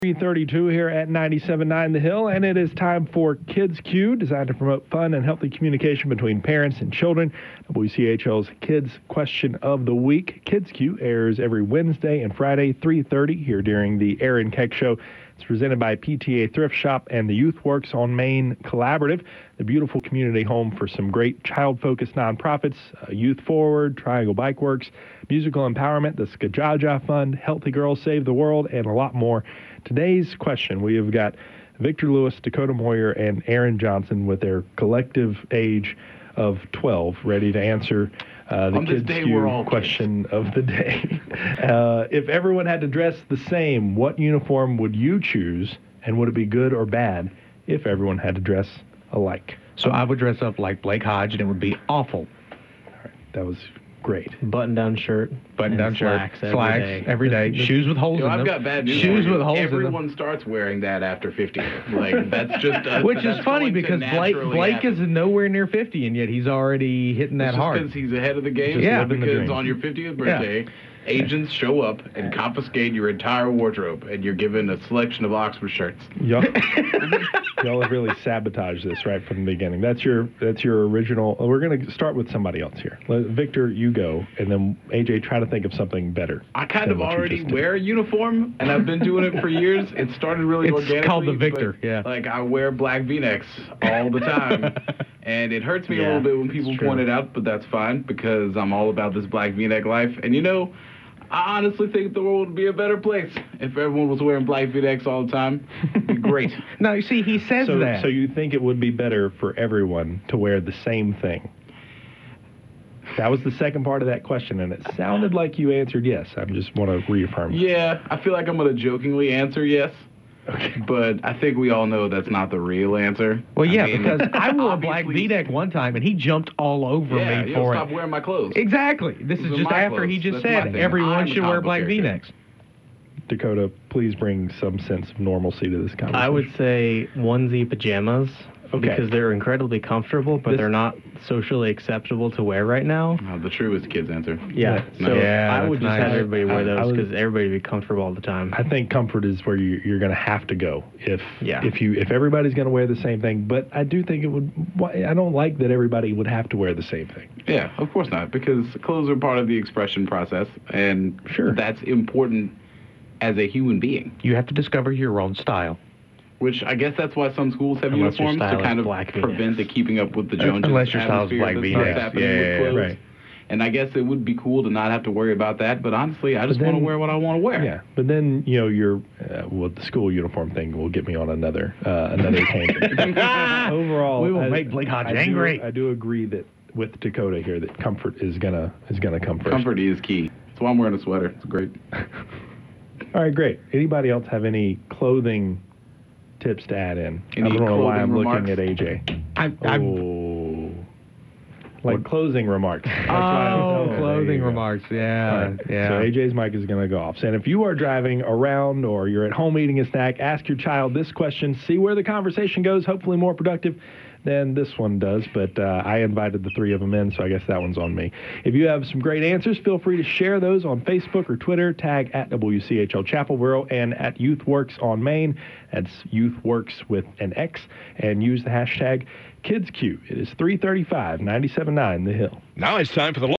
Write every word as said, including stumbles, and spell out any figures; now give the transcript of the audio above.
three thirty-two here at ninety-seven point nine The Hill, and it is time for Kids Q, designed to promote fun and healthy communication between parents and children. W C H L's Kids Question of the Week. Kids Q airs every Wednesday and Friday, three thirty, here during the Aaron Keck Show. It's presented by P T A Thrift Shop and the Youth Works on Main Collaborative, the beautiful community home for some great child-focused nonprofits, uh, Youth Forward, Triangle Bike Works, Musical Empowerment, the Skajaja Fund, Healthy Girls Save the World, and a lot more. Today's question, we have got Victor Lewis, Dakota Moyer, and Aaron Johnson with their collective age of twelve, ready to answer uh, the Kids Q question kids. of the day. uh, if everyone had to dress the same, what uniform would you choose, and would it be good or bad if everyone had to dress alike? So I would dress up like Blake Hodge, and it would be awful. All right, that was great. Button-down shirt. Button-down shirt. Slacks every slacks day. every day. Shoes with holes Yo, in I've them. got bad news. Shoes with holes Everyone in them. starts wearing that after fifty. Like, that's just a, Which that's is funny going to because Blake naturally Blake happen. is nowhere near fifty, and yet he's already hitting that It's hard. because he's ahead of the game. Just Yeah, living the because dream. on your fiftieth birthday, agents show up and confiscate your entire wardrobe, and you're given a selection of Oxford shirts. Y'all, y'all have really sabotaged this right from the beginning. That's your that's your original. We're going to start with somebody else here. Let, Victor, you go, and then A J, try to think of something better. I kind than of what you already just did. wear a uniform, and I've been doing it for years. It started really It's organically. called the Victor, but, yeah. Like, I wear black V-necks all the time, and it hurts me a Yeah, little bit when people it's true. point it out, but that's fine, because I'm all about this black V-neck life. And, you know, I honestly think the world would be a better place if everyone was wearing black V-necks all the time. It'd be great. No, you see, he says So, that. so you think it would be better for everyone to wear the same thing? That was the second part of that question, and it sounded like you answered yes. I just want to reaffirm. Yeah, I feel like I'm going to jokingly answer yes. Okay. But I think we all know that's not the real answer. well, yeah, I mean, because I wore a black obviously- V-neck one time, and he jumped all over Yeah, me yo, for stop it. wearing my clothes. Exactly. This Those is are just my after he clothes. just That's my said thing. everyone I'm a should wear comic black character. V-necks. Dakota, please bring some sense of normalcy to this conversation. I would say onesie pajamas Okay. because they're incredibly comfortable, but This- they're not socially acceptable to wear right now. Oh, the truest kid's answer. Yeah, Yeah. so Yeah, I would that's just nice. have everybody wear I- I those was- because everybody would be comfortable all the time. I think comfort is where you, you're going to have to go if Yeah. if you if everybody's going to wear the same thing. But I do think it would. why- I don't like that everybody would have to wear the same thing. Yeah, of course not, because clothes are part of the expression process, and Sure. that's important as a human being. You have to discover your own style. Which I guess that's why some schools have Unless your uniforms style to is kind of black prevent V-necks. the keeping up with the Uh, Joneses unless your style is atmosphere black that V-necks. starts happening Yeah, with yeah, clothes. right. And I guess it would be cool to not have to worry about that, but honestly, I just But want to then- wear what I want to wear. Yeah, but then you know your uh, well the school uniform thing will get me on another uh, another tangent. Overall, We will I- make Blake Hodge I do- angry. I do agree that with Dakota here that comfort is gonna is gonna come first. Comfort is key. That's why I'm wearing a sweater. It's great. All right, great. Anybody else have any clothing tips to add in? Any I don't know why clothing I'm remarks? looking at A J. I, I'm, Oh, like closing remarks. That's why I- oh, there clothing you go. remarks. All Yeah, right. yeah. So A J's mic is going to go off. And if you are driving around or you're at home eating a snack, ask your child this question. See where the conversation goes. Hopefully more productive than this one does. But uh, I invited the three of them in, so I guess that one's on me. If you have some great answers, feel free to share those on Facebook or Twitter. Tag at W C H L Chapelboro and at YouthWorks on Main. That's YouthWorks with an X. And use the hashtag KidsQ. It is three thirty-five, ninety-seven point nine The Hill. Now it's time for the